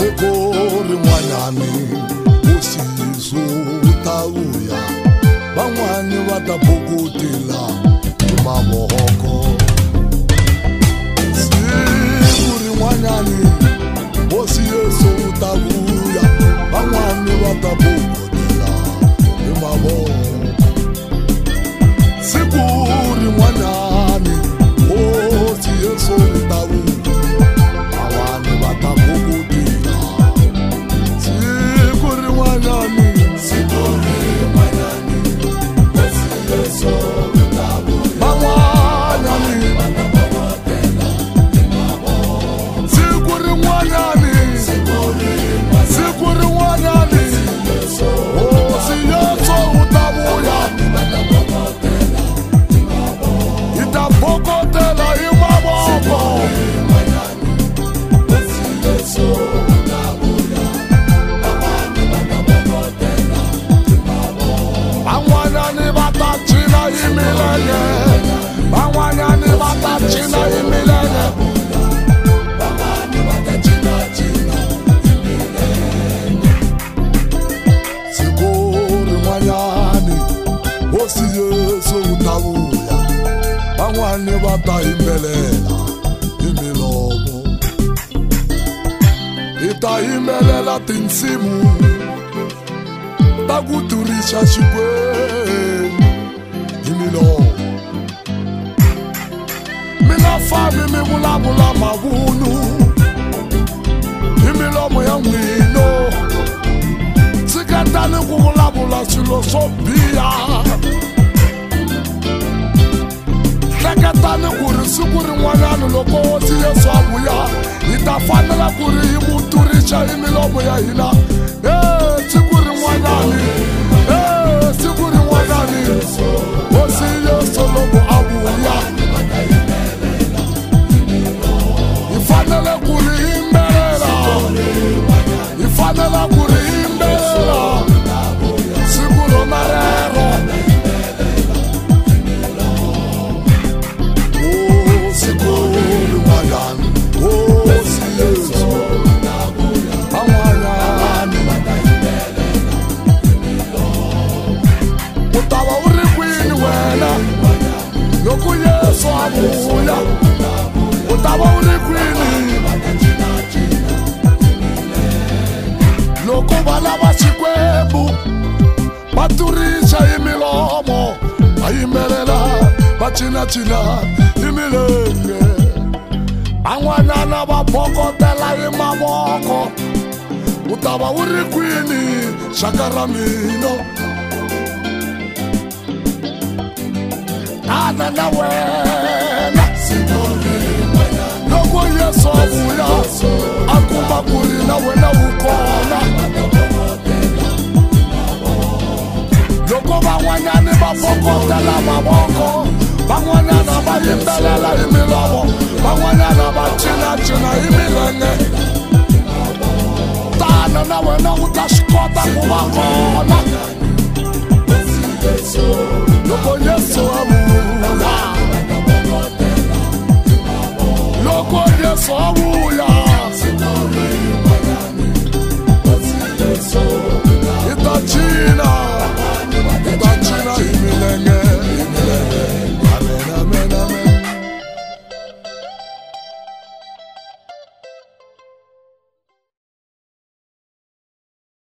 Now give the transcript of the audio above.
Sekori mwanyani usizo utauya bangwani watabukutila maboko. Sekori mwanyani usizo utauya bangwani watabukutila maboko. Sekori mwanyani usizo utauya bangwani watabukutila. Sekori mwanyani bata imbelela imilomo ita imbelela tinsimu takuturisha xikwembu imilomo mina fami mi vulavula mavunu imilomo ya n'wino tsikatani ku vulavula swilo swo biha hleketani ku ri siku rin'wanyana loko hosi Yesu a vuya hi ta fanela ku ri hi mu turisha imilomo ya hina siku rin'wanyani siku rin'wanyani hosi Yesu loko a vuya hi fanele ku ri yimbelela hi fanela ku ri yimbelela siku rona rero. Loko Yesu a vuya u ta va u ri kwini? Loko va lava xikwembu va turisha hi milomo va yimbelela va cinacina hi milenge van'wanyana va bokotela hi mavoko u ta va u ri kwini xaka ra mina? Ana na wena loko Yesu a vuya a kuma ku ri na wena u kona. Loko van'wanyana va bokotela mavoko van'wanyana va yimbelela hi milomo van'wanyana va cinacina hi milenge tana na wena u ta swi kota ku va kona.